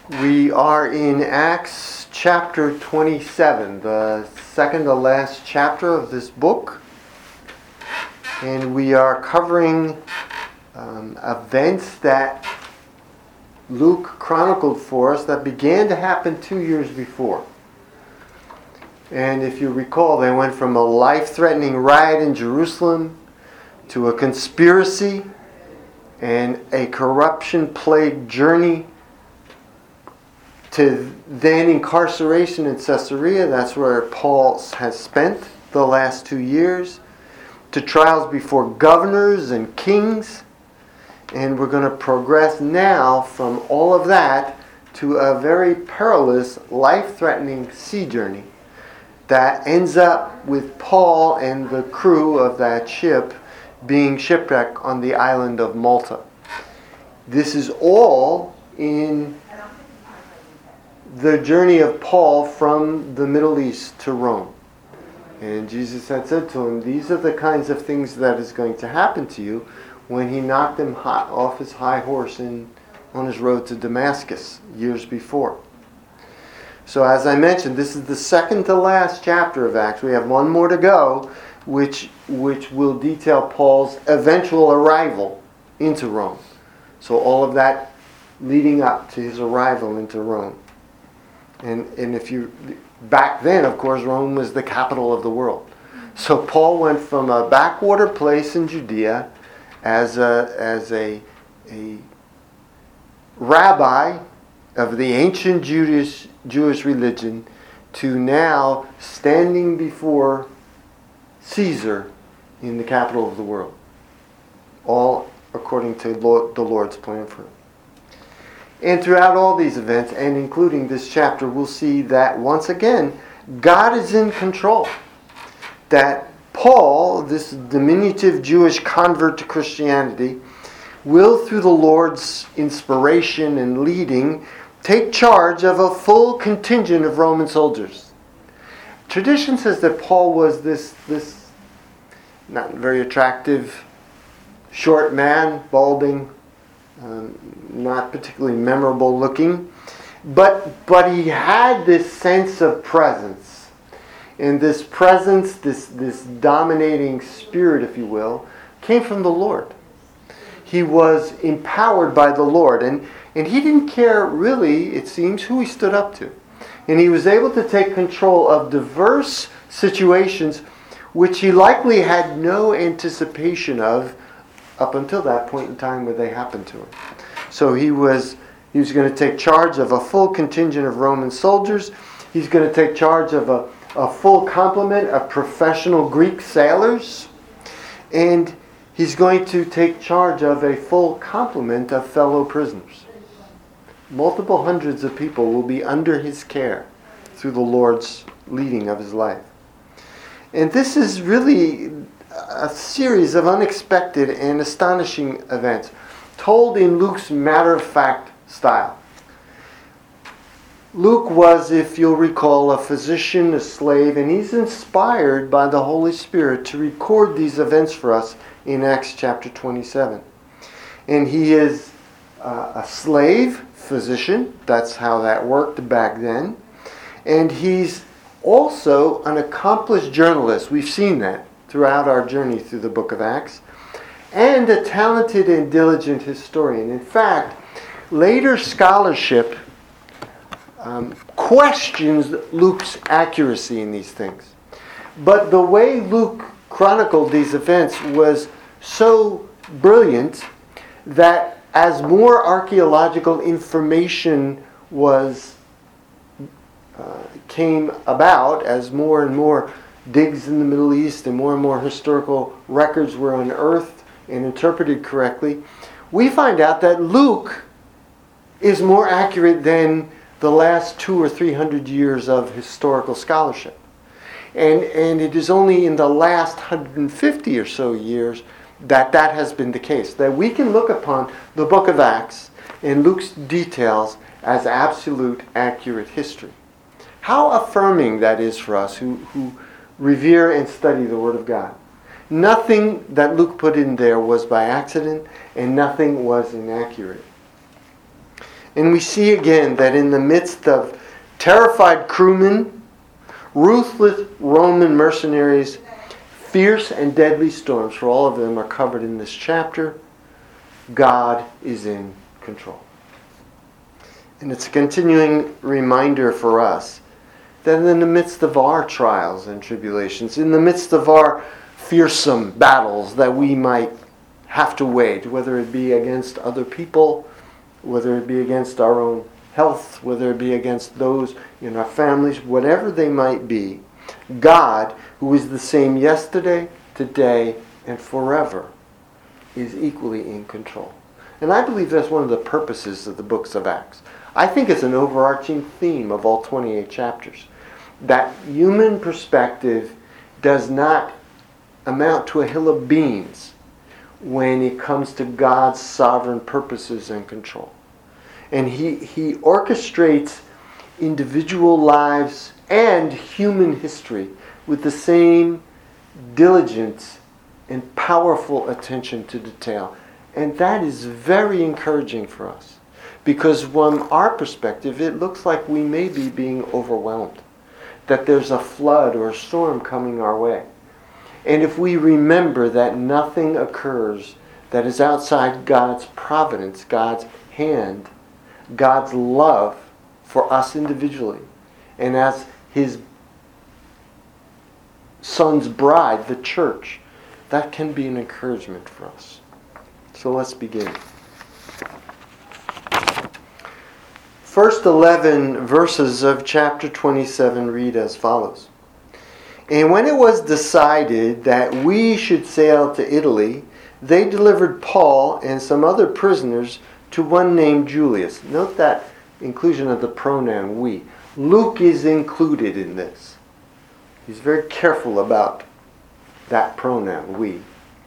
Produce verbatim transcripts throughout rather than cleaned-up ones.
We are in Acts chapter twenty-seven, the second to last chapter of this book. And we are covering um, events that Luke chronicled for us that began to happen two years before. And if you recall, they went from a life-threatening riot in Jerusalem to a conspiracy and a corruption-plagued journey to then incarceration in Caesarea. That's where Paul has spent the last two years. To trials before governors and kings. And we're going to progress now from all of that to a very perilous, life-threatening sea journey that ends up with Paul and the crew of that ship being shipwrecked on the island of Malta. This is all in the journey of Paul from the Middle East to Rome. And Jesus had said to him, these are the kinds of things that is going to happen to you, when he knocked him hot off his high horse in, on his road to Damascus years before. So as I mentioned, this is the second to last chapter of Acts. We have one more to go, which, which will detail Paul's eventual arrival into Rome. So all of that leading up to his arrival into Rome. And and if you, back then, of course, Rome was the capital of the world. So Paul went from a backwater place in Judea as a, as a, a rabbi of the ancient Jewish, Jewish religion to now standing before Caesar in the capital of the world. All according to Lord, the Lord's plan for him. And throughout all these events, and including this chapter, we'll see that once again, God is in control. That Paul, this diminutive Jewish convert to Christianity, will, through the Lord's inspiration and leading, take charge of a full contingent of Roman soldiers. Tradition says that Paul was this, this not very attractive, short man, balding, Um, not particularly memorable looking, but but he had this sense of presence, and this presence, this this dominating spirit, if you will, came from the Lord. He was empowered by the Lord, and and he didn't care really, it seems, who he stood up to, and he was able to take control of diverse situations, which he likely had no anticipation of up until that point in time where they happened to him. So he was he was going to take charge of a full contingent of Roman soldiers. He's going to take charge of a, a full complement of professional Greek sailors. And he's going to take charge of a full complement of fellow prisoners. Multiple hundreds of people will be under his care through the Lord's leading of his life. And this is really a series of unexpected and astonishing events, told in Luke's matter-of-fact style. Luke was, if you'll recall, a physician, a slave, and he's inspired by the Holy Spirit to record these events for us in Acts chapter twenty-seven. And he is uh, a slave physician. That's how that worked back then. And he's also an accomplished journalist. We've seen that throughout our journey through the book of Acts, and a talented and diligent historian. In fact, later scholarship um, questions Luke's accuracy in these things. But the way Luke chronicled these events was so brilliant that as more archaeological information was uh, came about, as more and more digs in the Middle East and more and more historical records were unearthed and interpreted correctly, we find out that Luke is more accurate than the last two or three hundred years of historical scholarship. And, and it is only in the last one hundred fifty or so years that that has been the case. That we can look upon the book of Acts and Luke's details as absolute accurate history. How affirming that is for us who, who revere and study the Word of God. Nothing that Luke put in there was by accident, and nothing was inaccurate. And we see again that in the midst of terrified crewmen, ruthless Roman mercenaries, fierce and deadly storms, for all of them are covered in this chapter, God is in control. And it's a continuing reminder for us that in the midst of our trials and tribulations, in the midst of our fearsome battles that we might have to wage, whether it be against other people, whether it be against our own health, whether it be against those in our families, whatever they might be, God, who is the same yesterday, today, and forever, is equally in control. And I believe that's one of the purposes of the books of Acts. I think it's an overarching theme of all twenty-eight chapters. That human perspective does not amount to a hill of beans when it comes to God's sovereign purposes and control. And he, he orchestrates individual lives and human history with the same diligence and powerful attention to detail. And that is very encouraging for us. Because from our perspective, it looks like we may be being overwhelmed. That there's a flood or a storm coming our way. And if we remember that nothing occurs that is outside God's providence, God's hand, God's love for us individually, and as His Son's bride, the church, that can be an encouragement for us. So let's begin. First eleven verses of chapter twenty-seven read as follows. And when it was decided that we should sail to Italy, they delivered Paul and some other prisoners to one named Julius. Note that inclusion of the pronoun we. Luke is included in this. He's very careful about that pronoun, we.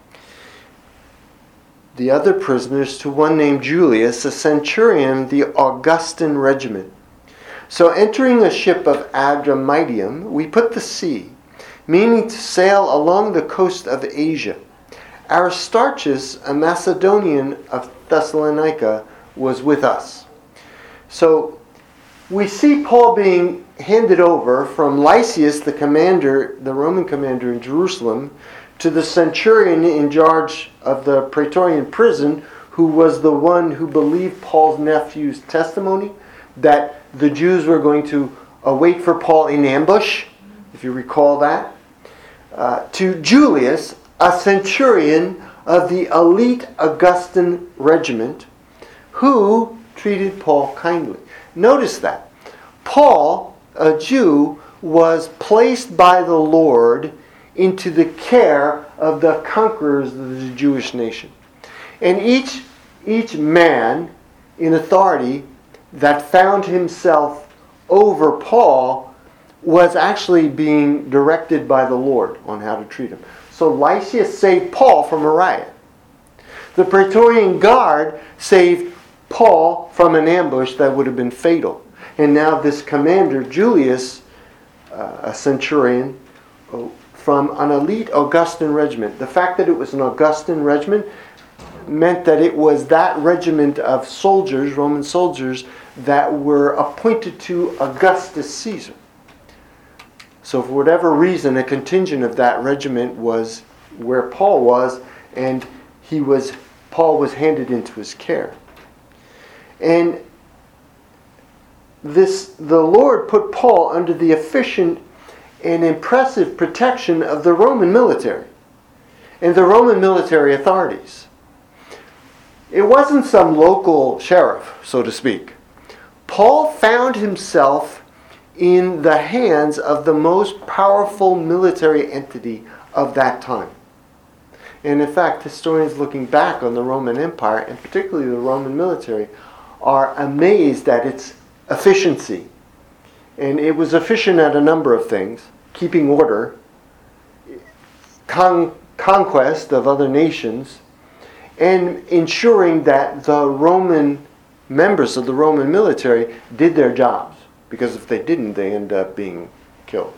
The other prisoners to one named Julius, a centurion of the Augustan regiment. So entering a ship of Adramyttium, we put to sea, meaning to sail along the coast of Asia. Aristarchus, a Macedonian of Thessalonica, was with us. So we see Paul being handed over from Lysias, the commander, the Roman commander in Jerusalem, to the centurion in charge of the Praetorian prison, who was the one who believed Paul's nephew's testimony that the Jews were going to await for Paul in ambush, if you recall that, uh, to Julius, a centurion of the elite Augustan regiment, who treated Paul kindly. Notice that. Paul, a Jew, was placed by the Lord into the care of the conquerors of the Jewish nation. And each, each man in authority that found himself over Paul was actually being directed by the Lord on how to treat him. So Lysias saved Paul from a riot. The Praetorian Guard saved Paul from an ambush that would have been fatal. And now this commander, Julius, uh, a centurion, from an elite Augustan regiment. The fact that it was an Augustan regiment meant that it was that regiment of soldiers, Roman soldiers, that were appointed to Augustus Caesar. So for whatever reason, a contingent of that regiment was where Paul was, and he was Paul was handed into his care. And this the Lord put Paul under the efficient and impressive protection of the Roman military and the Roman military authorities. It wasn't some local sheriff, so to speak. Paul found himself in the hands of the most powerful military entity of that time. And in fact, historians looking back on the Roman Empire, and particularly the Roman military, are amazed at its efficiency. And it was efficient at a number of things: keeping order, con- conquest of other nations, and ensuring that the Roman members of the Roman military did their jobs. Because if they didn't, they end up being killed.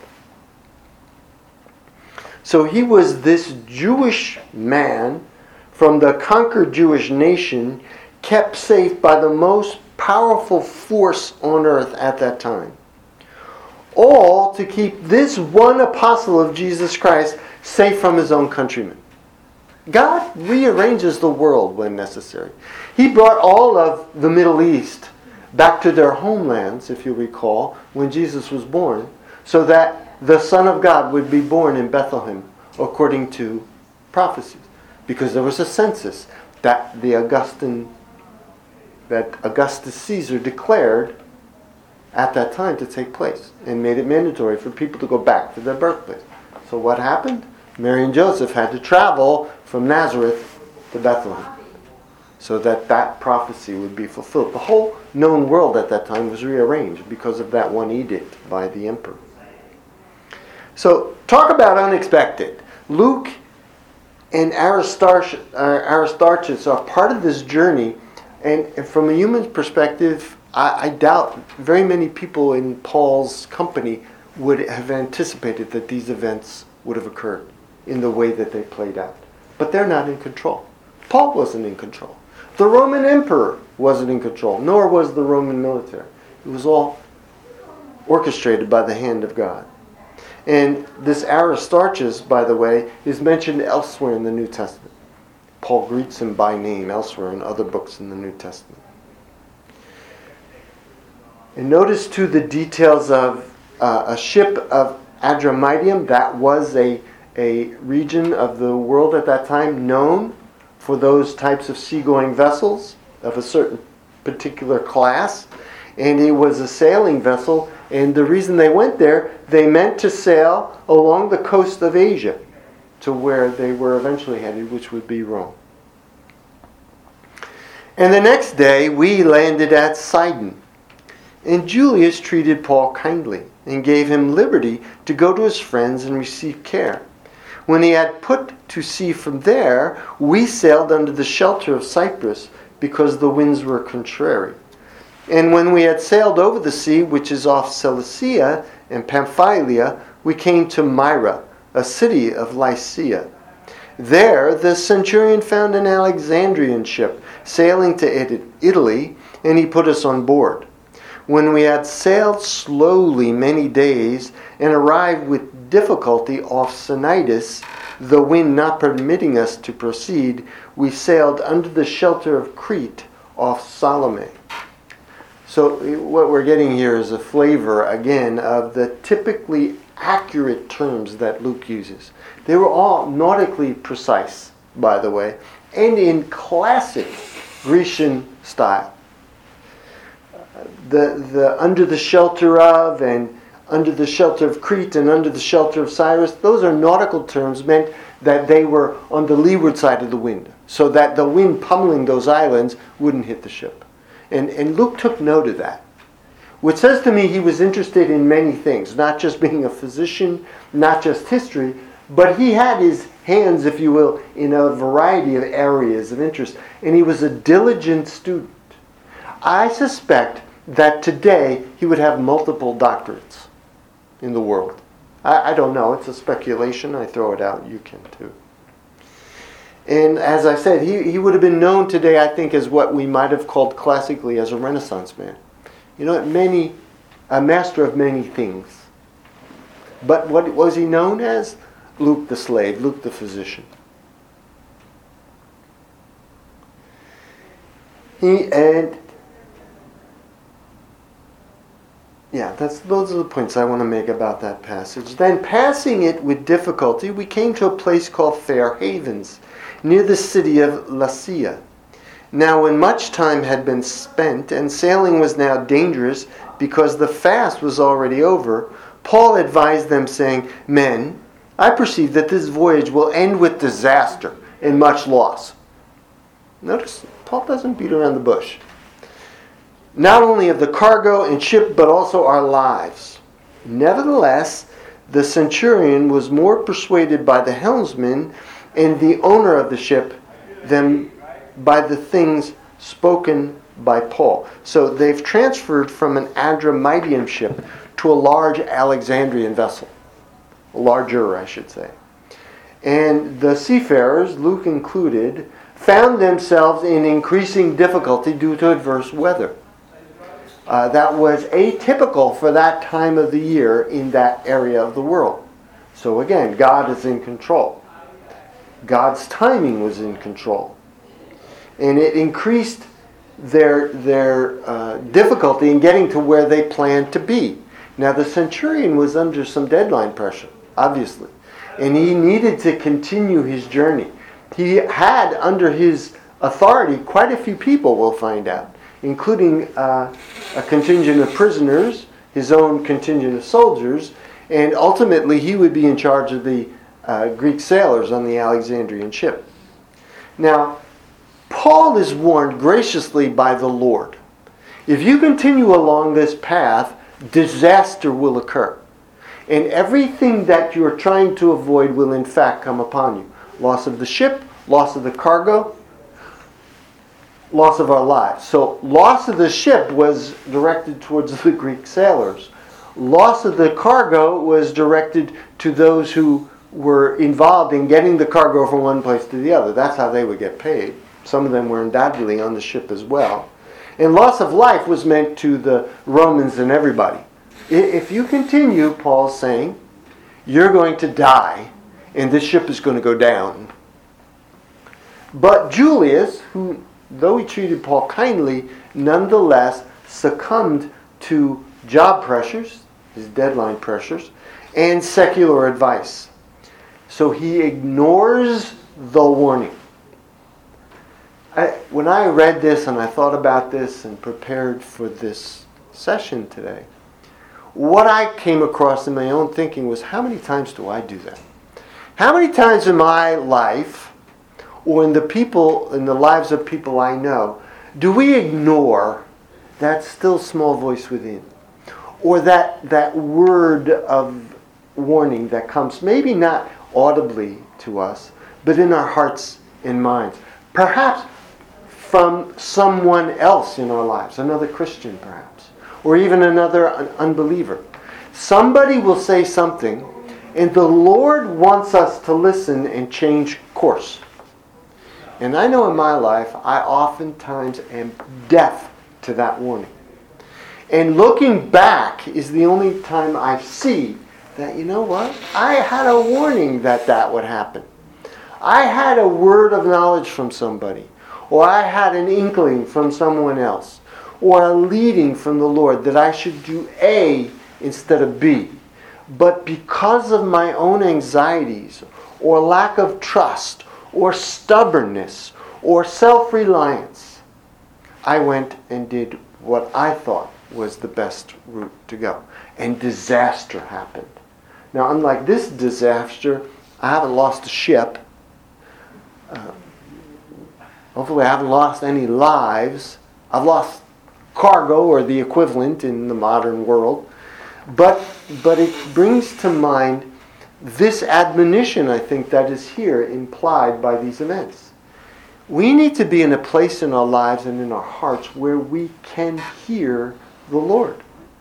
So he was this Jewish man from the conquered Jewish nation, kept safe by the most powerful force on earth at that time. All to keep this one apostle of Jesus Christ safe from his own countrymen. God rearranges the world when necessary. He brought all of the Middle East back to their homelands, if you recall, when Jesus was born, so that the Son of God would be born in Bethlehem, according to prophecies. Because there was a census that the Augustan, that Augustus Caesar declared at that time to take place, and made it mandatory for people to go back to their birthplace. So what happened? Mary and Joseph had to travel from Nazareth to Bethlehem, so that that prophecy would be fulfilled. The whole known world at that time was rearranged because of that one edict by the emperor. So, talk about unexpected. Luke and Aristarchus, uh, Aristarchus are part of this journey, and, and from a human perspective, I, I doubt very many people in Paul's company would have anticipated that these events would have occurred in the way that they played out. But they're not in control. Paul wasn't in control. The Roman emperor wasn't in control, nor was the Roman military. It was all orchestrated by the hand of God. And this Aristarchus, by the way, is mentioned elsewhere in the New Testament. Paul greets him by name elsewhere in other books in the New Testament. And notice too the details of uh, a ship of Adramyttium. That was a, a region of the world at that time known for those types of seagoing vessels of a certain particular class. And it was a sailing vessel. And the reason they went there, they meant to sail along the coast of Asia to where they were eventually headed, which would be Rome. And the next day, we landed at Sidon. And Julius treated Paul kindly and gave him liberty to go to his friends and receive care. When he had put to sea from there, we sailed under the shelter of Cyprus because the winds were contrary. And when we had sailed over the sea, which is off Cilicia and Pamphylia, we came to Myra, a city of Lycia. There the centurion found an Alexandrian ship sailing to Italy, and he put us on board. When we had sailed slowly many days and arrived with difficulty off Cnidus, the wind not permitting us to proceed, we sailed under the shelter of Crete off Salome. So what we're getting here is a flavor, again, of the typically accurate terms that Luke uses. They were all nautically precise, by the way, and in classic Grecian style. The, the under the shelter of and under the shelter of Crete and under the shelter of Cyrus, those are nautical terms meant that they were on the leeward side of the wind, so that the wind pummeling those islands wouldn't hit the ship. And, and Luke took note of that, which says to me he was interested in many things, not just being a physician, not just history, but he had his hands, if you will, in a variety of areas of interest. And he was a diligent student. I suspect that today he would have multiple doctorates in the world. I, I don't know. It's a speculation. I throw it out. You can too. And as I said, he, he would have been known today, I think, as what we might have called classically as a Renaissance man. You know, many, a master of many things. But what was he known as? Luke the slave, Luke the physician. He and yeah, that's those are the points I want to make about that passage. Then, passing it with difficulty, we came to a place called Fair Havens, near the city of Lasea. Now, when much time had been spent, and sailing was now dangerous because the fast was already over, Paul advised them, saying, "Men, I perceive that this voyage will end with disaster and much loss." Notice, Paul doesn't beat around the bush. Not only of the cargo and ship, but also our lives. Nevertheless, the centurion was more persuaded by the helmsman and the owner of the ship than by the things spoken by Paul. So they've transferred from an Adramyttian ship to a large Alexandrian vessel. Larger, I should say. And the seafarers, Luke included, found themselves in increasing difficulty due to adverse weather. uh, that was atypical for that time of the year in that area of the world. So again, God is in control. God's timing was in control. And it increased their, their uh, difficulty in getting to where they planned to be. Now the centurion was under some deadline pressure, obviously. And he needed to continue his journey. He had under his authority quite a few people, we'll find out, including uh, a contingent of prisoners, his own contingent of soldiers, and ultimately he would be in charge of the uh, Greek sailors on the Alexandrian ship. Now, Paul is warned graciously by the Lord. If you continue along this path, disaster will occur. And everything that you're trying to avoid will in fact come upon you. Loss of the ship, loss of the cargo, loss of our lives. So loss of the ship was directed towards the Greek sailors. Loss of the cargo was directed to those who were involved in getting the cargo from one place to the other. That's how they would get paid. Some of them were undoubtedly on the ship as well. And loss of life was meant to the Romans and everybody. If you continue, Paul's saying, you're going to die and this ship is going to go down. But Julius, who, though he treated Paul kindly, nonetheless succumbed to job pressures, his deadline pressures, and secular advice. So he ignores the warning. I, when I read this and I thought about this and prepared for this session today, what I came across in my own thinking was, how many times do I do that? How many times in my life, or in the people, in the lives of people I know, do we ignore that still small voice within? Or that, that word of warning that comes, maybe not audibly to us, but in our hearts and minds. Perhaps from someone else in our lives, another Christian perhaps, or even another unbeliever. Somebody will say something, and the Lord wants us to listen and change course. And I know in my life, I oftentimes am deaf to that warning. And looking back is the only time I see that, you know what? I had a warning that that would happen. I had a word of knowledge from somebody. Or I had an inkling from someone else. Or a leading from the Lord that I should do A instead of B. But because of my own anxieties, or lack of trust, or stubbornness, or self-reliance, I went and did what I thought was the best route to go. And disaster happened. Now, unlike this disaster, I haven't lost a ship. Uh, hopefully I haven't lost any lives. I've lost cargo, or the equivalent in the modern world. But, but it brings to mind this admonition, I think, that is here implied by these events. We need to be in a place in our lives and in our hearts where we can hear the Lord.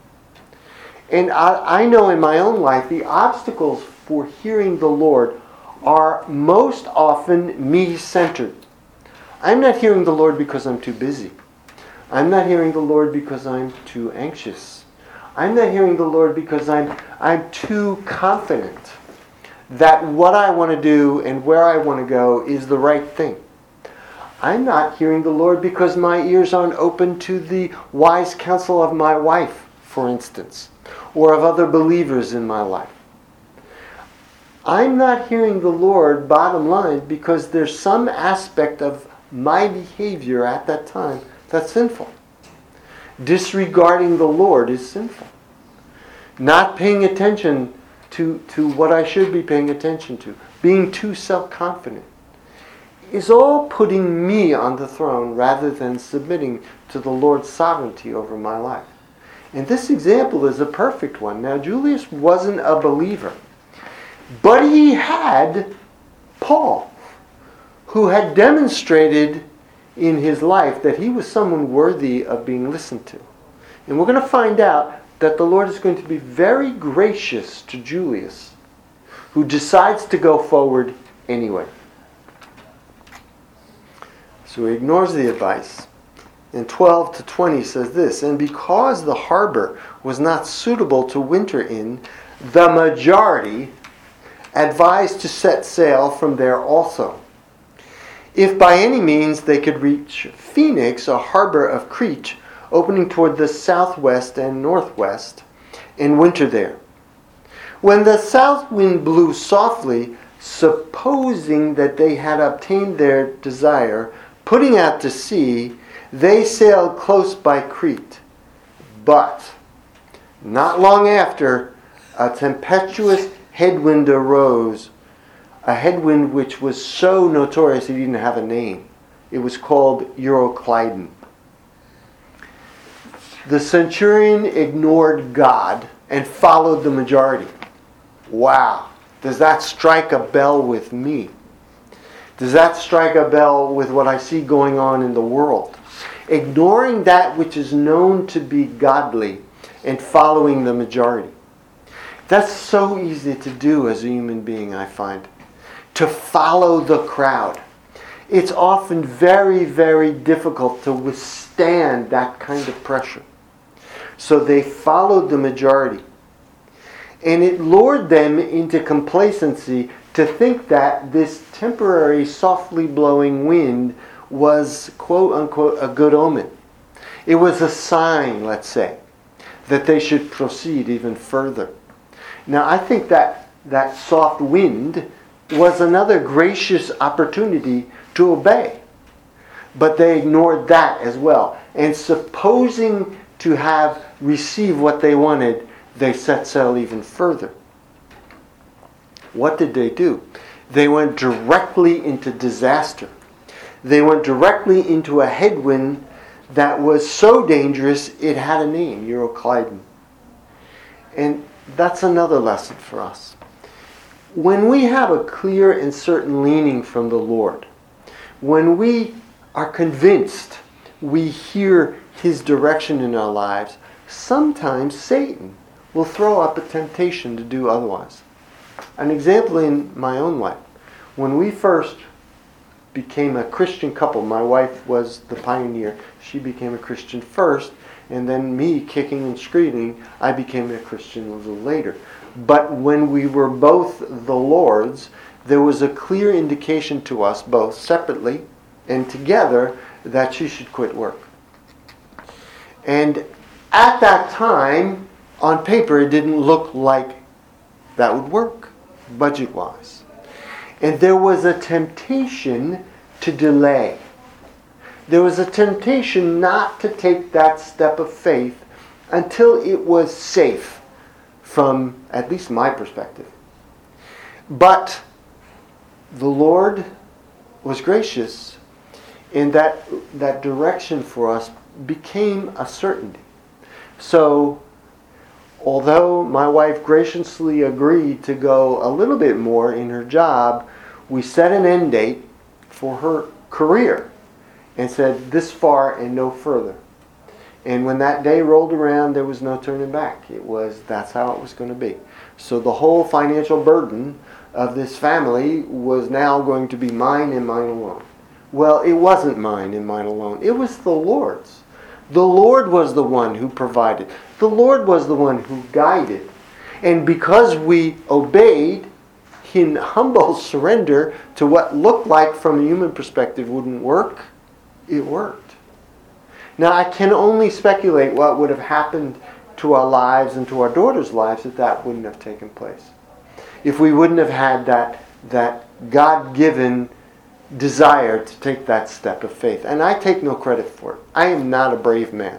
And I, I know in my own life the obstacles for hearing the Lord are most often me-centered. I'm not hearing the Lord because I'm too busy. I'm not hearing the Lord because I'm too anxious. I'm not hearing the Lord because I'm, I'm too confident that what I want to do and where I want to go is the right thing. I'm not hearing the Lord because my ears aren't open to the wise counsel of my wife, for instance, or of other believers in my life. I'm not hearing the Lord, bottom line, because there's some aspect of my behavior at that time that's sinful. Disregarding the Lord is sinful. Not paying attention to, to what I should be paying attention to, being too self-confident, is all putting me on the throne rather than submitting to the Lord's sovereignty over my life. And this example is a perfect one. Now, Julius wasn't a believer, but he had Paul, who had demonstrated in his life that he was someone worthy of being listened to. And we're going to find out that the Lord is going to be very gracious to Julius, who decides to go forward anyway. So he ignores the advice. And twelve to twenty says this, and because the harbor was not suitable to winter in, the majority advised to set sail from there also. If by any means they could reach Phoenix, a harbor of Crete, opening toward the southwest and northwest, and winter there. When the south wind blew softly, supposing that they had obtained their desire, putting out to sea, they sailed close by Crete. But not long after, a tempestuous headwind arose, a headwind which was so notorious it didn't have a name. It was called Euroclydon. The centurion ignored God and followed the majority. Wow. Does that strike a bell with me? Does that strike a bell with what I see going on in the world? Ignoring that which is known to be godly and following the majority. That's so easy to do as a human being, I find. To follow the crowd. It's often very, very difficult to withstand that kind of pressure. So they followed the majority. And it lured them into complacency to think that this temporary softly blowing wind was, quote unquote, a good omen. It was a sign, let's say, that they should proceed even further. Now, I think that that soft wind was another gracious opportunity to obey. But they ignored that as well. And supposing to have received what they wanted, they set sail even further. What did they do? They went directly into disaster. They went directly into a headwind that was so dangerous it had a name, Euroclydon. And that's another lesson for us. When we have a clear and certain leaning from the Lord, when we are convinced we hear His direction in our lives, sometimes Satan will throw up a temptation to do otherwise. An example in my own life. When we first became a Christian couple, my wife was the pioneer. She became a Christian first, and then me, kicking and screaming, I became a Christian a little later. But when we were both the Lord's, there was a clear indication to us, both separately and together, that she should quit work. And at that time, on paper, it didn't look like that would work, budget-wise. And there was a temptation to delay. There was a temptation not to take that step of faith until it was safe from at least my perspective. But the Lord was gracious in that that direction for us became a certainty. So, although my wife graciously agreed to go a little bit more in her job, we set an end date for her career and said this far and no further. And when that day rolled around, there was no turning back. It was, that's how it was going to be. So the whole financial burden of this family was now going to be mine and mine alone. Well, it wasn't mine and mine alone. It was the Lord's. The Lord was the one who provided. The Lord was the one who guided. And because we obeyed in humble surrender to what looked like from a human perspective wouldn't work, it worked. Now, I can only speculate what would have happened to our lives and to our daughter's lives if that wouldn't have taken place. If we wouldn't have had that, that God-given desire to take that step of faith. And I take no credit for it. I am not a brave man.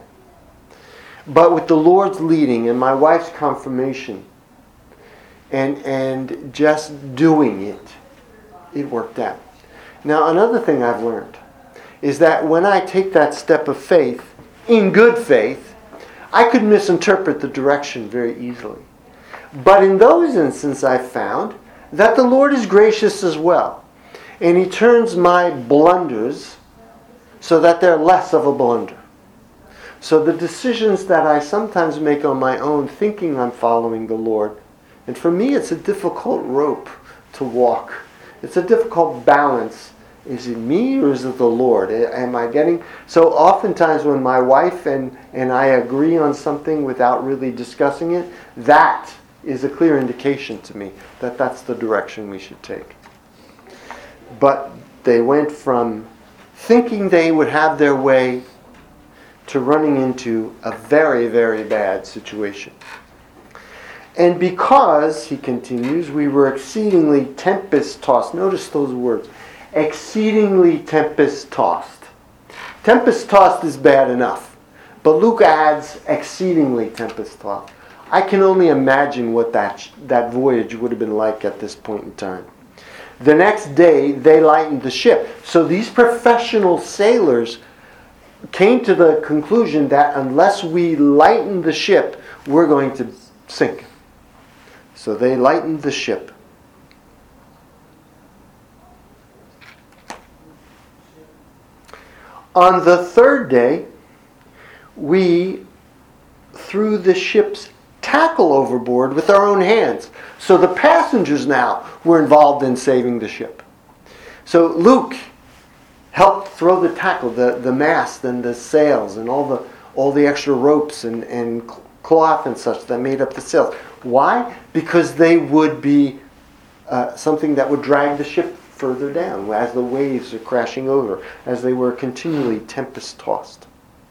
But with the Lord's leading and my wife's confirmation and, and just doing it, it worked out. Now, another thing I've learned is that when I take that step of faith, in good faith, I could misinterpret the direction very easily. But in those instances, I've found that the Lord is gracious as well. And He turns my blunders so that they're less of a blunder. So the decisions that I sometimes make on my own, thinking I'm following the Lord, and for me it's a difficult rope to walk. It's a difficult balance is it me or is it the Lord? Am I getting... So oftentimes when my wife and, and I agree on something without really discussing it, that is a clear indication to me that that's the direction we should take. But they went from thinking they would have their way to running into a very, very bad situation. And because, he continues, we were exceedingly tempest-tossed. Notice those words. Exceedingly tempest-tossed. Tempest-tossed is bad enough. But Luke adds exceedingly tempest-tossed. I can only imagine what that, that voyage would have been like at this point in time. The next day, they lightened the ship. So these professional sailors came to the conclusion that unless we lighten the ship, we're going to sink. So they lightened the ship. On the third day, we threw the ship's tackle overboard with our own hands. So the passengers now were involved in saving the ship. So Luke helped throw the tackle, the, the mast and the sails and all the all the extra ropes and, and cloth and such that made up the sails. Why? Because they would be uh, something that would drag the ship further down as the waves are crashing over, as they were continually tempest-tossed.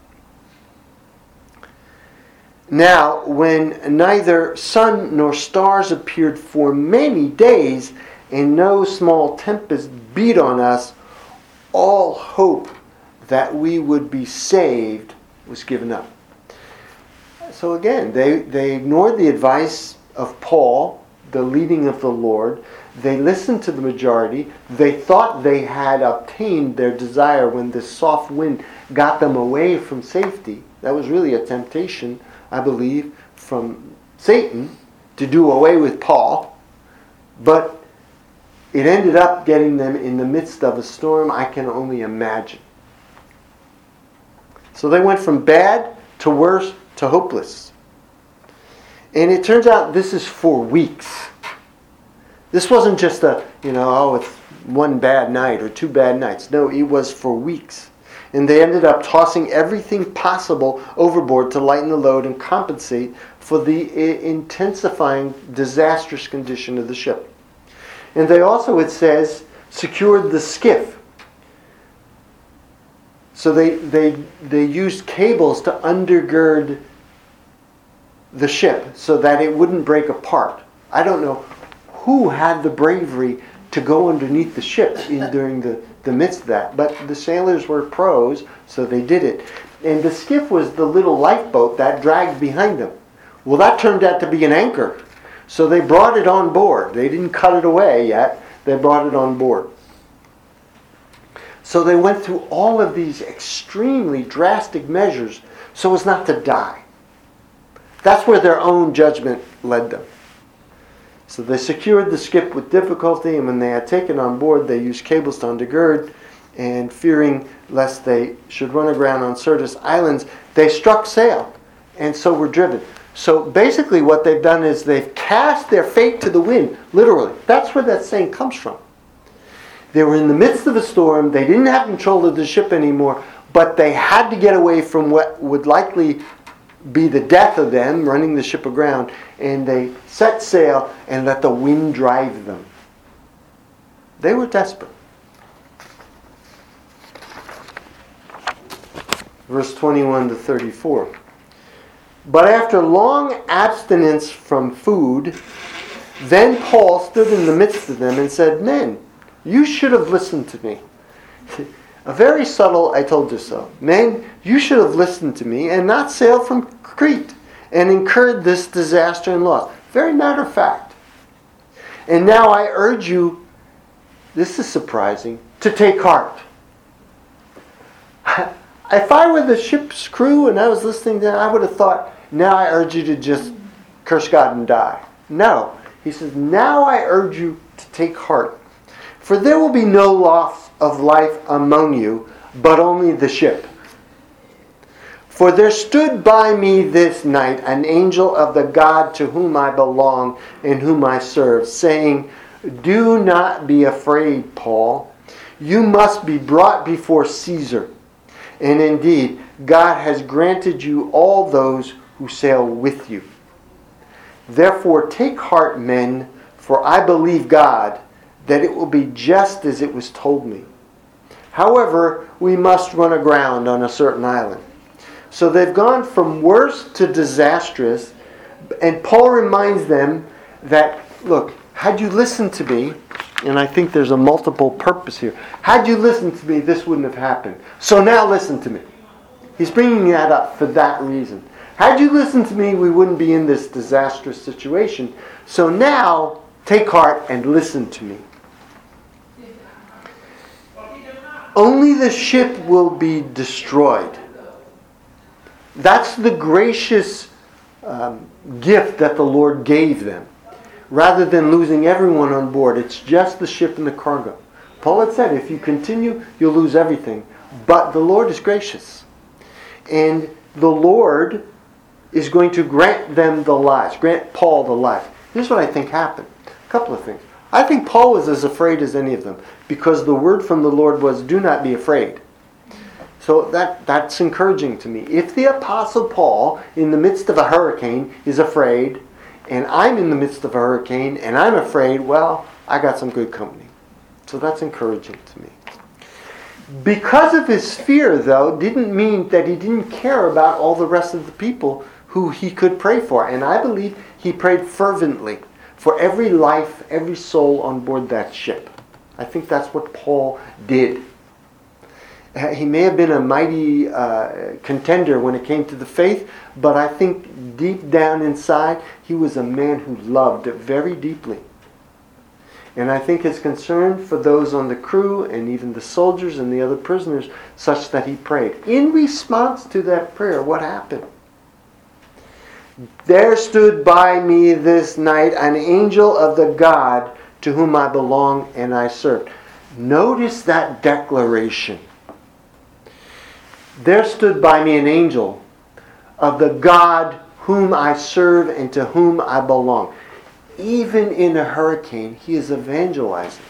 Now, when neither sun nor stars appeared for many days, and no small tempest beat on us, all hope that we would be saved was given up. So again, they, they ignored the advice of Paul, the leading of the Lord. They listened to the majority. They thought they had obtained their desire when this soft wind got them away from safety. That was really a temptation, I believe, from Satan to do away with Paul. But it ended up getting them in the midst of a storm I can only imagine. So they went from bad to worse to hopeless. And it turns out this is for weeks. This wasn't just a, you know, oh, it's one bad night or two bad nights. No, it was for weeks. And they ended up tossing everything possible overboard to lighten the load and compensate for the intensifying disastrous condition of the ship. And they also, it says, secured the skiff. So they, they, they used cables to undergird the ship so that it wouldn't break apart. I don't know who had the bravery to go underneath the ship in, during the, the midst of that. But the sailors were pros, so they did it. And the skiff was the little lifeboat that dragged behind them. Well, that turned out to be an anchor. So they brought it on board. They didn't cut it away yet. They brought it on board. So they went through all of these extremely drastic measures so as not to die. That's where their own judgment led them. So they secured the skip with difficulty, and when they had taken on board, they used cables to undergird, and fearing lest they should run aground on Syrtis Islands, they struck sail, and so were driven. So basically what they've done is they've cast their fate to the wind, literally. That's where that saying comes from. They were in the midst of a storm, they didn't have control of the ship anymore, but they had to get away from what would likely be the death of them, running the ship aground, and they set sail and let the wind drive them. They were desperate. Verse twenty-one to thirty-four. But after long abstinence from food, then Paul stood in the midst of them and said, "Men, you should have listened to me." A very subtle, I told you so. Men, you should have listened to me and not sailed from Crete and incurred this disaster and loss. Very matter of fact. And now I urge you, this is surprising, to take heart. If I were the ship's crew and I was listening to them, I would have thought, now I urge you to just curse God and die. No. He says, now I urge you to take heart. For there will be no loss of life among you, but only the ship. For there stood by me this night an angel of the God to whom I belong and whom I serve, saying, "Do not be afraid, Paul. You must be brought before Caesar. And indeed, God has granted you all those who sail with you. Therefore, take heart, men, for I believe God, that it will be just as it was told me. However, we must run aground on a certain island. So they've gone from worse to disastrous, and Paul reminds them that, look, had you listened to me, and I think there's a multiple purpose here. Had you listened to me, this wouldn't have happened. So now listen to me. He's bringing that up for that reason. Had you listened to me, we wouldn't be in this disastrous situation. So now, take heart and listen to me. Only the ship will be destroyed. That's the gracious um, gift that the Lord gave them. Rather than losing everyone on board, it's just the ship and the cargo. Paul had said, if you continue, you'll lose everything. But the Lord is gracious. And the Lord is going to grant them the lives, grant Paul the life. Here's what I think happened. A couple of things. I think Paul was as afraid as any of them, because the word from the Lord was, do not be afraid. So that that's encouraging to me. If the Apostle Paul, in the midst of a hurricane, is afraid, and I'm in the midst of a hurricane, and I'm afraid, well, I got some good company. So that's encouraging to me. Because of his fear, though, didn't mean that he didn't care about all the rest of the people who he could pray for. And I believe he prayed fervently for every life, every soul on board that ship. I think that's what Paul did. He may have been a mighty uh, contender when it came to the faith, but I think deep down inside, he was a man who loved very deeply. And I think his concern for those on the crew and even the soldiers and the other prisoners, such that he prayed. In response to that prayer, what happened? There stood by me this night an angel of the God to whom I belong and I serve. Notice that declaration. There stood by me an angel of the God whom I serve and to whom I belong. Even in a hurricane, he is evangelizing.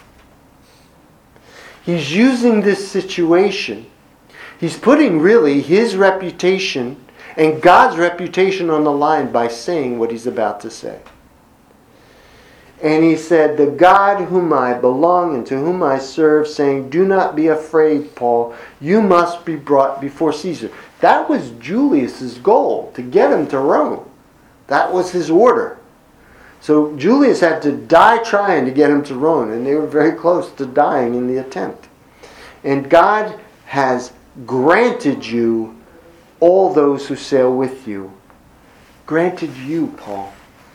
He's using this situation. He's putting really his reputation and God's reputation on the line by saying what he's about to say. And he said, the God whom I belong and to whom I serve, saying, do not be afraid, Paul. You must be brought before Caesar. That was Julius's goal, to get him to Rome. That was his order. So Julius had to die trying to get him to Rome, and they were very close to dying in the attempt. And God has granted you all those who sail with you. Granted you, Paul.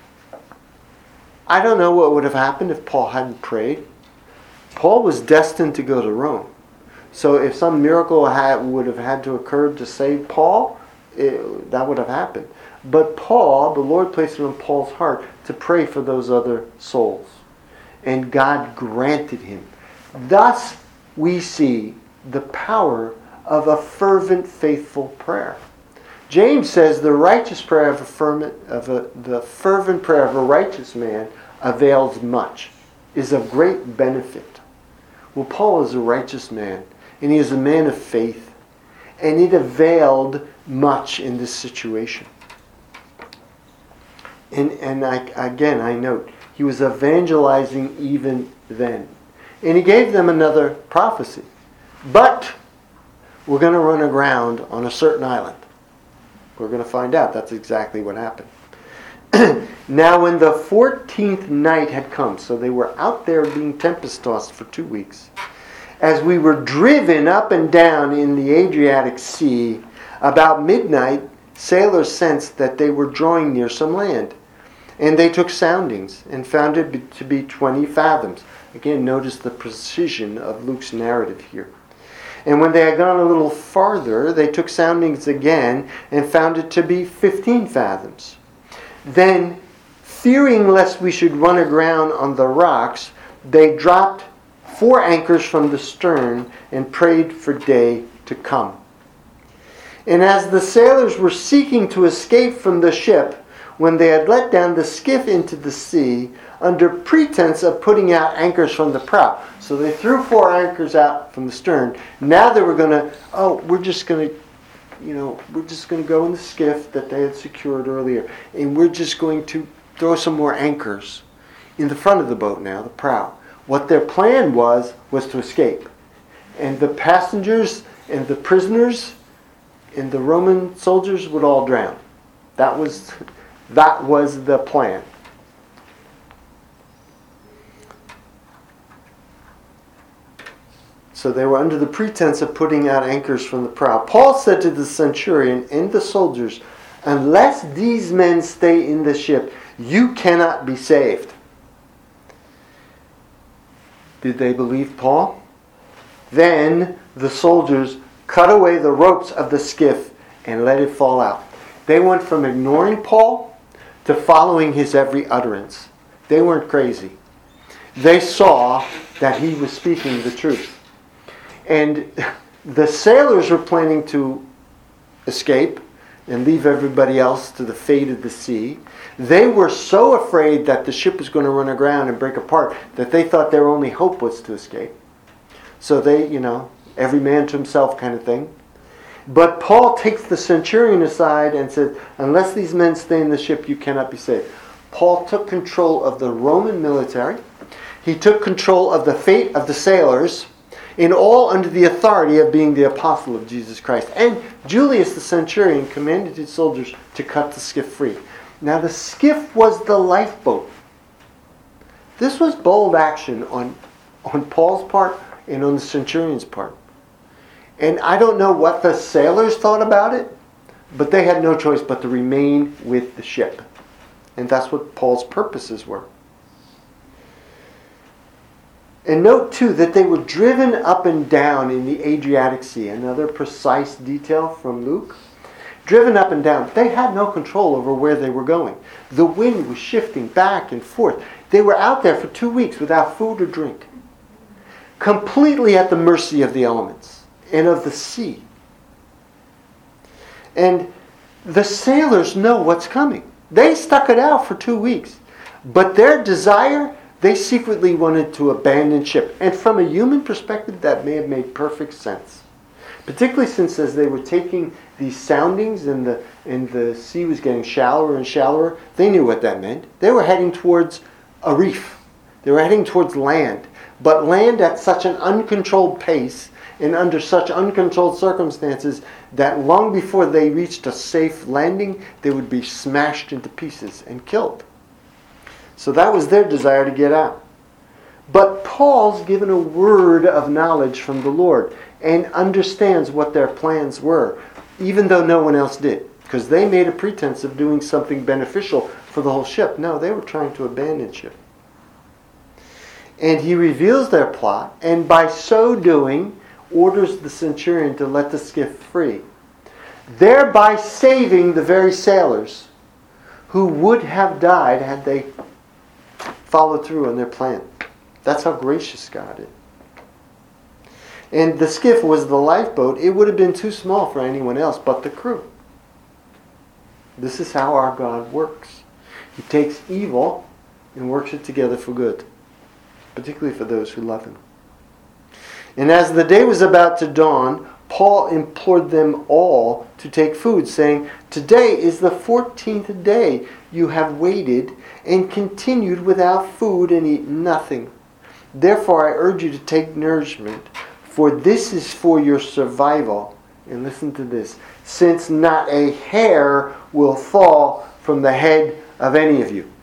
I don't know what would have happened if Paul hadn't prayed. Paul was destined to go to Rome. So if some miracle had, would have had to occur to save Paul, it, that would have happened. But Paul, the Lord placed it on Paul's heart to pray for those other souls. And God granted him. Thus we see the power of a fervent, faithful prayer. James says the righteous prayer of a fervent, of a, the fervent prayer of a righteous man avails much, is of great benefit. Well, Paul is a righteous man, and he is a man of faith, and it availed much in this situation. And, and I, again, I note, he was evangelizing even then. And he gave them another prophecy. But we're going to run aground on a certain island. We're going to find out that's exactly what happened. Now when the fourteenth night had come, so they were out there being tempest-tossed for two weeks, as we were driven up and down in the Adriatic Sea, about midnight, sailors sensed that they were drawing near some land. And they took soundings and found it to be twenty fathoms. Again, notice the precision of Luke's narrative here. And when they had gone a little farther, they took soundings again and found it to be fifteen fathoms. Then, fearing lest we should run aground on the rocks, they dropped four anchors from the stern and prayed for day to come. And as the sailors were seeking to escape from the ship, when they had let down the skiff into the sea under pretense of putting out anchors from the prow. So they threw four anchors out from the stern. Now they were going to, oh, we're just going to, you know, we're just going to go in the skiff that they had secured earlier, and we're just going to throw some more anchors in the front of the boat now, the prow. What their plan was, was to escape. And the passengers and the prisoners and the Roman soldiers would all drown. That was, that was the plan. So they were under the pretense of putting out anchors from the prow. Paul said to the centurion and the soldiers, unless these men stay in the ship, you cannot be saved. Did they believe Paul? Then the soldiers cut away the ropes of the skiff and let it fall out. They went from ignoring Paul to following his every utterance. They weren't crazy. They saw that he was speaking the truth. And the sailors were planning to escape and leave everybody else to the fate of the sea. They were so afraid that the ship was going to run aground and break apart that they thought their only hope was to escape. So they, you know, every man to himself kind of thing. But Paul takes the centurion aside and says, unless these men stay in the ship, you cannot be saved. Paul took control of the Roman military. He took control of the fate of the sailors, in all under the authority of being the apostle of Jesus Christ. And Julius the centurion commanded his soldiers to cut the skiff free. Now the skiff was the lifeboat. This was bold action on, on Paul's part and on the centurion's part. And I don't know what the sailors thought about it, but they had no choice but to remain with the ship. And that's what Paul's purposes were. And note, too, that they were driven up and down in the Adriatic Sea. Another precise detail from Luke. Driven up and down. They had no control over where they were going. The wind was shifting back and forth. They were out there for two weeks without food or drink. Completely at the mercy of the elements and of the sea. And the sailors know what's coming. They stuck it out for two weeks. But their desire, they secretly wanted to abandon ship. And from a human perspective, that may have made perfect sense. Particularly since as they were taking these soundings and the, and the sea was getting shallower and shallower, they knew what that meant. They were heading towards a reef. They were heading towards land. But land at such an uncontrolled pace and under such uncontrolled circumstances that long before they reached a safe landing, they would be smashed into pieces and killed. So that was their desire to get out. But Paul's given a word of knowledge from the Lord and understands what their plans were, even though no one else did. Because they made a pretense of doing something beneficial for the whole ship. No, they were trying to abandon ship. And he reveals their plot, and by so doing, orders the centurion to let the skiff free, thereby saving the very sailors who would have died had they followed through on their plan. That's how gracious God is. And the skiff was the lifeboat. It would have been too small for anyone else but the crew. This is how our God works. He takes evil and works it together for good, particularly for those who love him. And as the day was about to dawn, Paul implored them all to take food, saying, "Today is the fourteenth day you have waited and continued without food and eaten nothing. Therefore I urge you to take nourishment, for this is for your survival." And listen to this. "Since not a hair will fall from the head of any of you."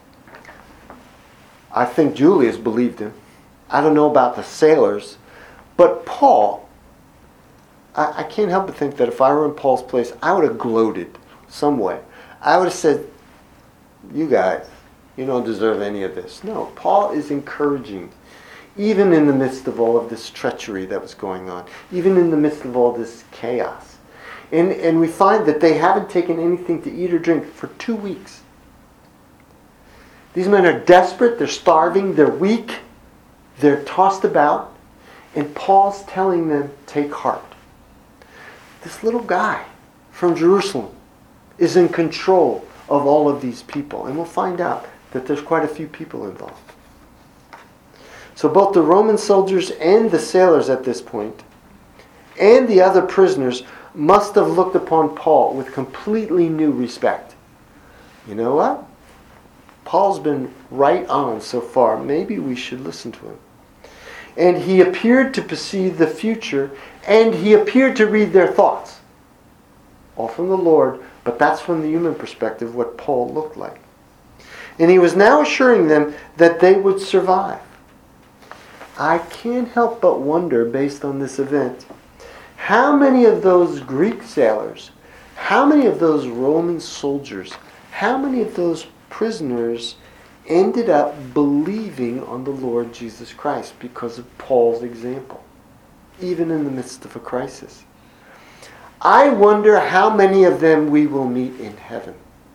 I think Julius believed him. I don't know about the sailors. But Paul, I, I can't help but think that if I were in Paul's place, I would have gloated some way. I would have said, "You guys, you don't deserve any of this." No, Paul is encouraging, even in the midst of all of this treachery that was going on, even in the midst of all this chaos. And, and we find that they haven't taken anything to eat or drink for two weeks. These men are desperate, they're starving, they're weak, they're tossed about. And Paul's telling them, take heart. This little guy from Jerusalem is in control of all of these people. And we'll find out that there's quite a few people involved. So both the Roman soldiers and the sailors at this point, and the other prisoners, must have looked upon Paul with completely new respect. You know what? Paul's been right on so far. Maybe we should listen to him. And he appeared to perceive the future, and he appeared to read their thoughts. All from the Lord, but that's from the human perspective what Paul looked like. And he was now assuring them that they would survive. I can't help but wonder, based on this event, how many of those Greek sailors, how many of those Roman soldiers, how many of those prisoners ended up believing on the Lord Jesus Christ because of Paul's example, even in the midst of a crisis. I wonder how many of them we will meet in heaven.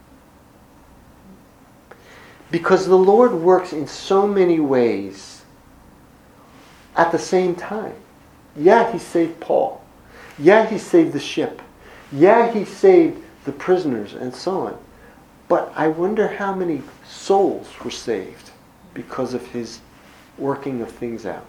Because the Lord works in so many ways at the same time. Yeah, he saved Paul. Yeah, he saved the ship. Yeah, he saved the prisoners and so on. But I wonder how many souls were saved because of his working of things out.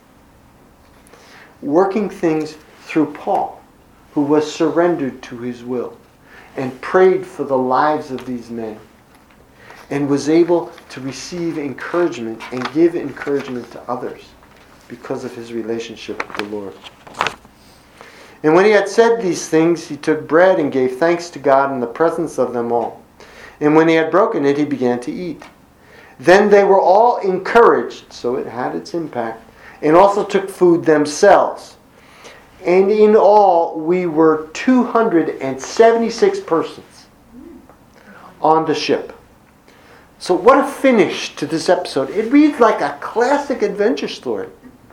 Working things through Paul, who was surrendered to his will and prayed for the lives of these men and was able to receive encouragement and give encouragement to others because of his relationship with the Lord. And when he had said these things, he took bread and gave thanks to God in the presence of them all. And when he had broken it, he began to eat. Then they were all encouraged, so it had its impact, and also took food themselves. And in all, we were two hundred seventy-six persons on the ship. So what a finish to this episode. It reads like a classic adventure story.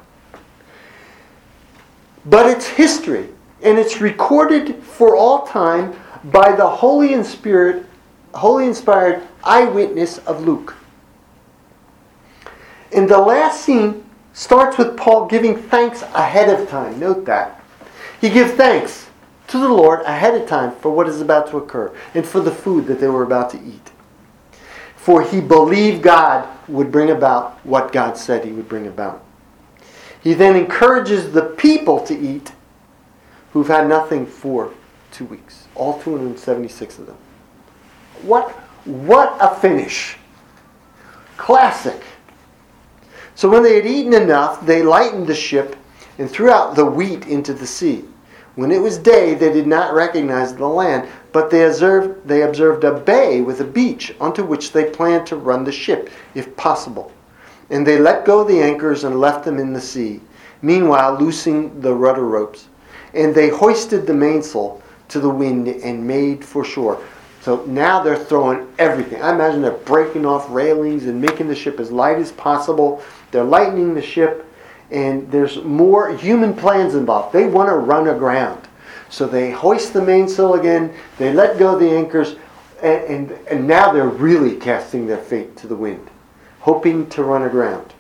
But it's history, and it's recorded for all time by the Holy and Spirit, Holy inspired eyewitness of Luke. And the last scene starts with Paul giving thanks ahead of time. Note that. He gives thanks to the Lord ahead of time for what is about to occur and for the food that they were about to eat. For he believed God would bring about what God said he would bring about. He then encourages the people to eat who've had nothing for two weeks. All two hundred seventy-six of them. What, what a finish. Classic. So when they had eaten enough, they lightened the ship and threw out the wheat into the sea. When it was day, they did not recognize the land, but they observed, they observed a bay with a beach onto which they planned to run the ship, if possible. And they let go the anchors and left them in the sea, meanwhile loosing the rudder ropes. And they hoisted the mainsail to the wind and made for shore. So now they're throwing everything. I imagine they're breaking off railings and making the ship as light as possible. They're lightening the ship, and there's more human plans involved. They want to run aground. So they hoist the mainsail again, they let go the anchors, and, and, and now they're really casting their fate to the wind, hoping to run aground.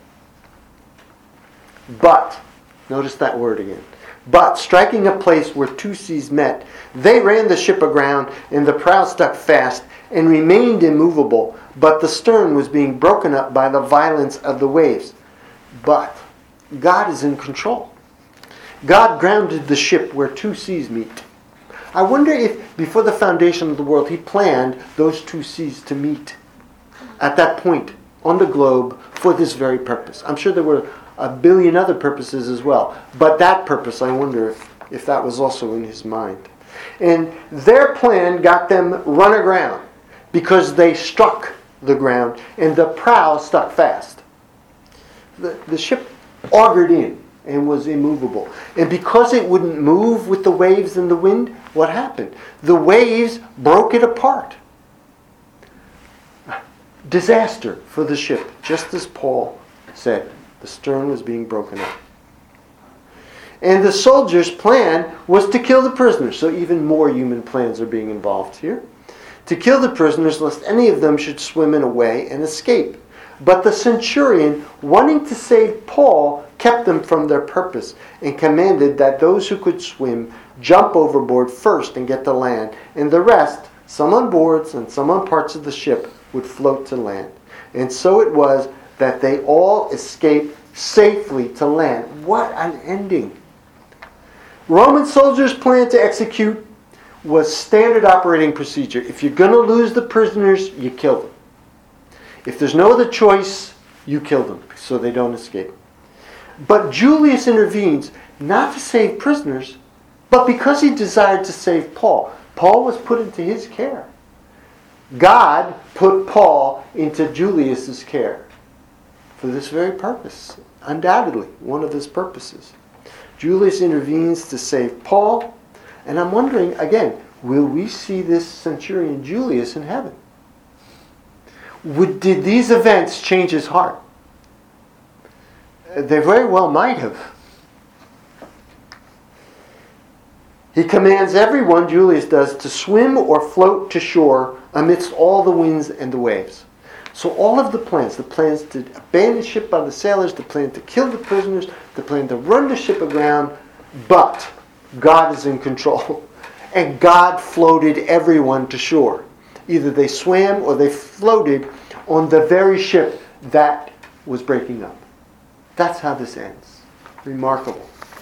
But, notice that word again. But, striking a place where two seas met, they ran the ship aground, and the prow stuck fast, and remained immovable, but the stern was being broken up by the violence of the waves. But, God is in control. God grounded the ship where two seas meet. I wonder if, before the foundation of the world, he planned those two seas to meet at that point on the globe for this very purpose. I'm sure there were a billion other purposes as well. But that purpose, I wonder if, if that was also in his mind. And their plan got them run aground because they struck the ground and the prow stuck fast. The, the ship augured in and was immovable. And because it wouldn't move with the waves and the wind, what happened? The waves broke it apart. Disaster for the ship, just as Paul said. The stern was being broken up. And the soldiers' plan was to kill the prisoners. So even more human plans are being involved here. To kill the prisoners lest any of them should swim in away and escape. But the centurion, wanting to save Paul, kept them from their purpose and commanded that those who could swim jump overboard first and get to land, and the rest some on boards and some on parts of the ship, would float to land. And so it was that they all escaped safely to land. What an ending. Roman soldiers' plan to execute was standard operating procedure. If you're going to lose the prisoners, you kill them. If there's no other choice, you kill them so they don't escape. But Julius intervenes not to save prisoners, but because he desired to save Paul. Paul was put into his care. God put Paul into Julius's care for this very purpose. Undoubtedly, one of his purposes. Julius intervenes to save Paul. And I'm wondering, again, will we see this centurion Julius in heaven? Would, did these events change his heart? They very well might have. He commands everyone, Julius does, to swim or float to shore amidst all the winds and the waves. So all of the plans, the plans to abandon ship by the sailors, the plan to kill the prisoners, the plan to run the ship aground, but God is in control. And God floated everyone to shore. Either they swam or they floated on the very ship that was breaking up. That's how this ends. Remarkable.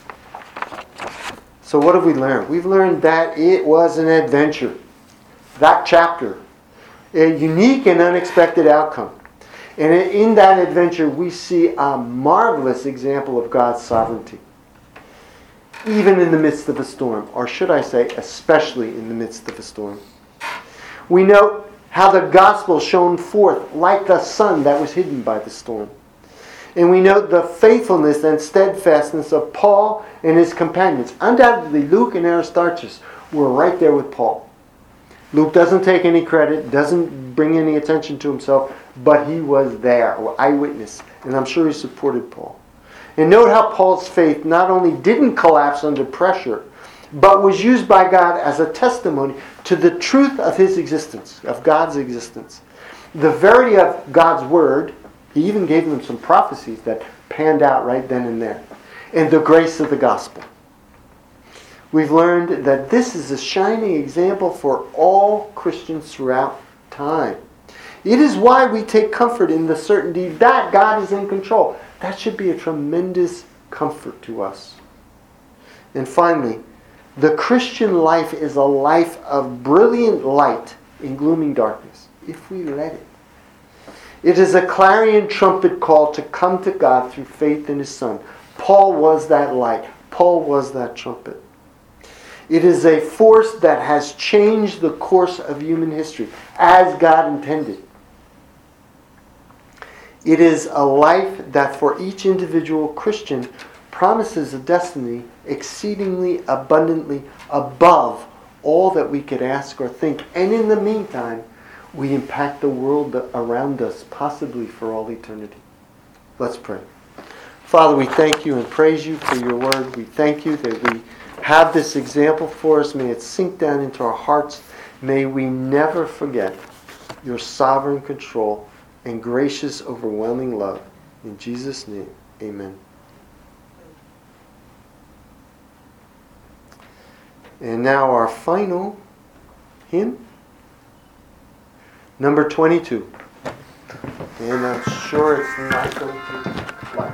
So what have we learned? We've learned that it was an adventure. That chapter. A unique and unexpected outcome. And in that adventure we see a marvelous example of God's sovereignty. Even in the midst of a storm. Or should I say, especially in the midst of a storm. We note how the gospel shone forth like the sun that was hidden by the storm. And we note the faithfulness and steadfastness of Paul and his companions. Undoubtedly, Luke and Aristarchus were right there with Paul. Luke doesn't take any credit, doesn't bring any attention to himself, but he was there, or eyewitness, and I'm sure he supported Paul. And note how Paul's faith not only didn't collapse under pressure, but was used by God as a testimony to the truth of his existence, of God's existence. The verity of God's word. He even gave them some prophecies that panned out right then and there. And the grace of the gospel. We've learned that this is a shining example for all Christians throughout time. It is why we take comfort in the certainty that God is in control. That should be a tremendous comfort to us. And finally, the Christian life is a life of brilliant light in glooming darkness, if we let it. It is a clarion trumpet call to come to God through faith in His Son. Paul was that light. Paul was that trumpet. It is a force that has changed the course of human history as God intended. It is a life that for each individual Christian promises a destiny exceedingly abundantly above all that we could ask or think. And in the meantime, we impact the world around us, possibly for all eternity. Let's pray. Father, we thank you and praise you for your word. We thank you that we have this example for us. May it sink down into our hearts. May we never forget your sovereign control and gracious, overwhelming love. In Jesus' name, amen. And now our final hymn. Number twenty-two. And I'm sure it's not going to fly.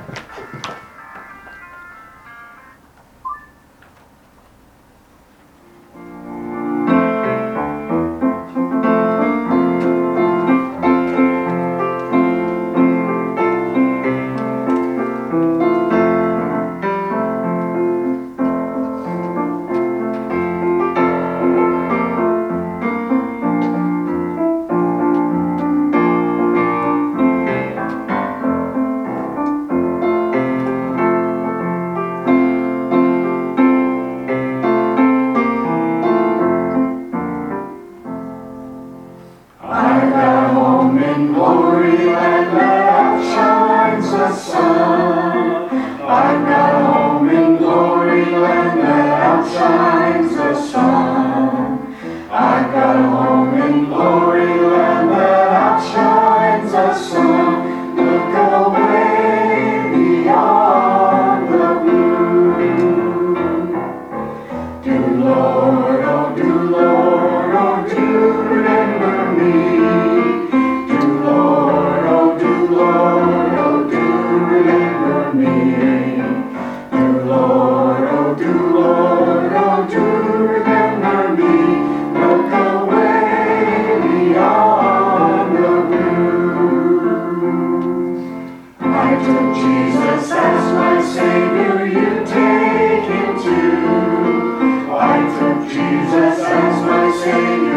Lord, oh do, Lord, oh do. Savior.